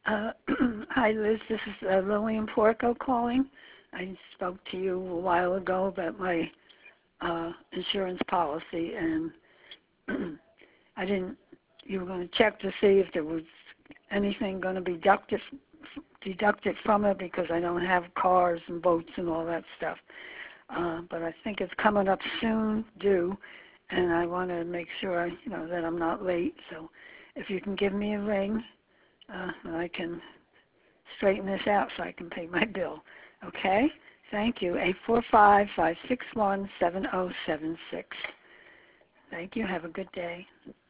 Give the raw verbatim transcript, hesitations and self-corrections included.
Uh, hi, Liz. This is uh, Lillian Porco calling. I spoke to you a while ago about my uh, insurance policy, and I didn't. You were going to check to see if there was anything going to be deducted deducted from it because I don't have cars and boats and all that stuff. Uh, but I think it's coming up soon, due, and I want to make sure you know that I'm not late. So, if you can give me a ring, uh, I can straighten this out so I can pay my bill. Okay? Thank you. eight four five, five six one, seven zero seven six. Thank you. Have a good day.